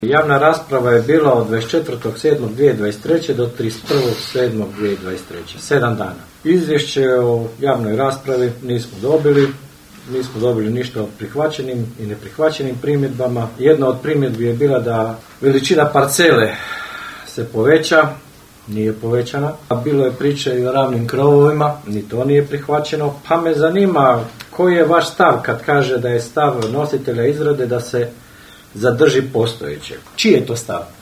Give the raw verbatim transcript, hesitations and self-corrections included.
Javna rasprava je bila od dvadeset četvrtog sedmog dvije tisuće dvadeset treće do trideset prvog sedmog dvije tisuće dvadeset treće. Sedam dana. Izvješće o javnoj raspravi nismo dobili. Nismo dobili ništa o prihvaćenim i neprihvaćenim primjedbama. Jedna od primjedbi je bila da veličina parcele se poveća. Nije povećana. Bilo je priče i o ravnim krovovima, ni to nije prihvaćeno. Pa me zanima koji je vaš stav kad kaže da je stav nositelja izrade da se zadrži postojeće. Čiji je to stav?